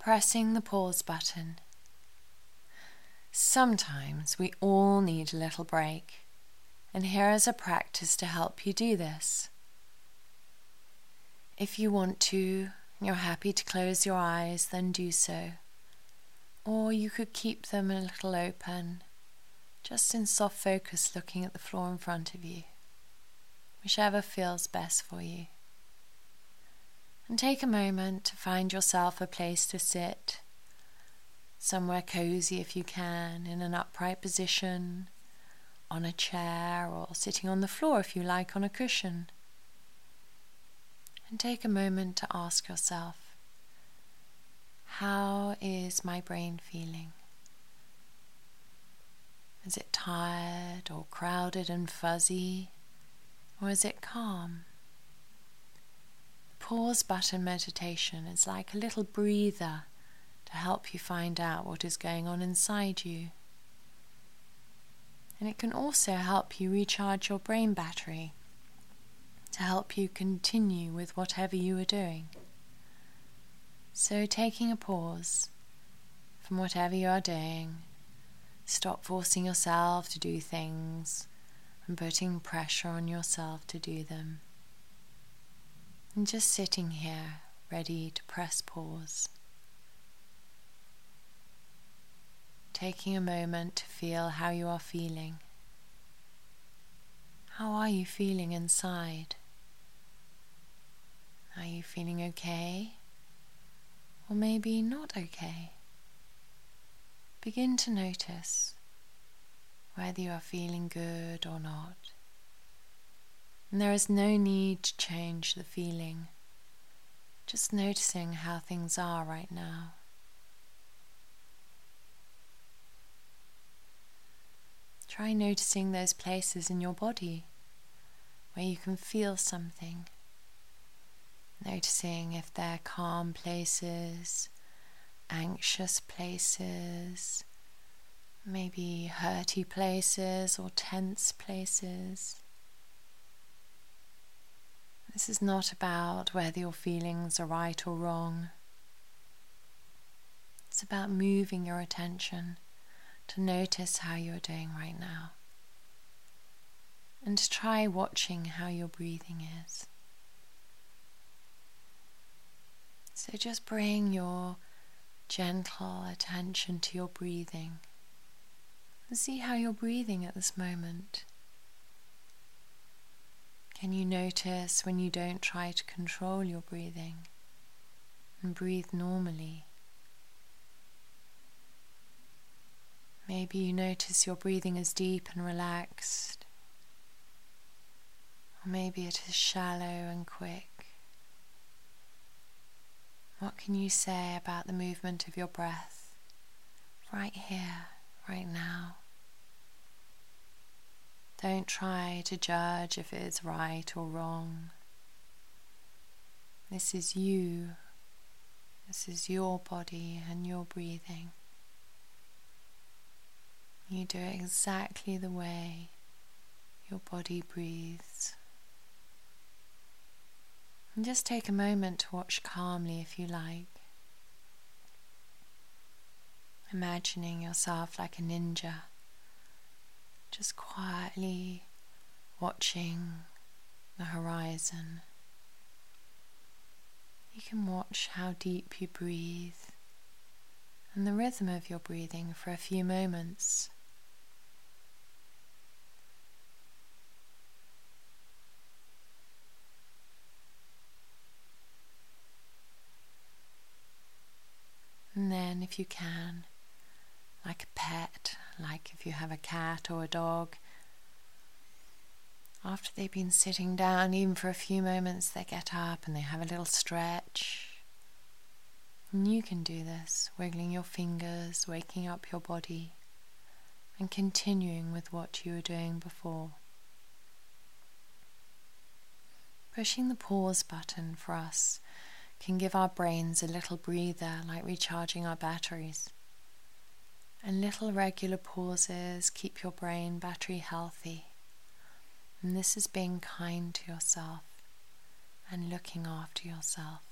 pressing the pause button. Sometimes we all need a little break, and here is a practice to help you do this. If you want to, and you're happy to close your eyes, then do so. Or you could keep them a little open, just in soft focus looking at the floor in front of you, whichever feels best for you. And take a moment to find yourself a place to sit, somewhere cozy if you can, in an upright position, on a chair, or sitting on the floor if you like, on a cushion. And take a moment to ask yourself, how is my brain feeling? Is it tired or crowded and fuzzy, or is it calm? The pause button meditation is like a little breather to help you find out what is going on inside you. And it can also help you recharge your brain battery to help you continue with whatever you are doing. So taking a pause from whatever you are doing, stop forcing yourself to do things and putting pressure on yourself to do them. And just sitting here, ready to press pause. Taking a moment to feel how you are feeling. How are you feeling inside? Are you feeling okay? Or maybe not okay? Begin to notice whether you are feeling good or not. And there is no need to change the feeling, just noticing how things are right now. Try noticing those places in your body where you can feel something. Noticing if they're calm places, anxious places, maybe hurty places or tense places. This is not about whether your feelings are right or wrong. It's about moving your attention to notice how you're doing right now, and to try watching how your breathing is. So just bring your gentle attention to your breathing and see how you're breathing at this moment. Can you notice when you don't try to control your breathing and breathe normally? Maybe you notice your breathing is deep and relaxed, or maybe it is shallow and quick. What can you say about the movement of your breath right here, right now? Don't try to judge if it is right or wrong. This is you. This is your body and your breathing. You do it exactly the way your body breathes. And just take a moment to watch calmly if you like. Imagining yourself like a ninja, just quietly watching the horizon. You can watch how deep you breathe and the rhythm of your breathing for a few moments. And then if you can, like a pet, like if you have a cat or a dog, after they've been sitting down, even for a few moments, they get up and they have a little stretch. And you can do this, wiggling your fingers, waking up your body, and continuing with what you were doing before. Pushing the pause button for us can give our brains a little breather, like recharging our batteries. And little regular pauses keep your brain battery healthy. And this is being kind to yourself and looking after yourself.